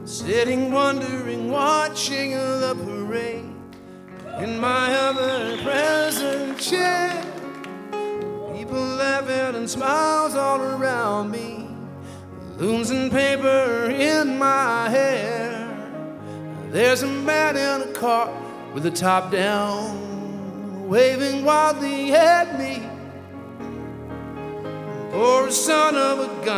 sitting wondering, watching the parade in my ever-present chair. People laughing and smiles all around me, balloons and paper in my hair. There's a man in a car with the top down, waving wildly at me, or a son of a gun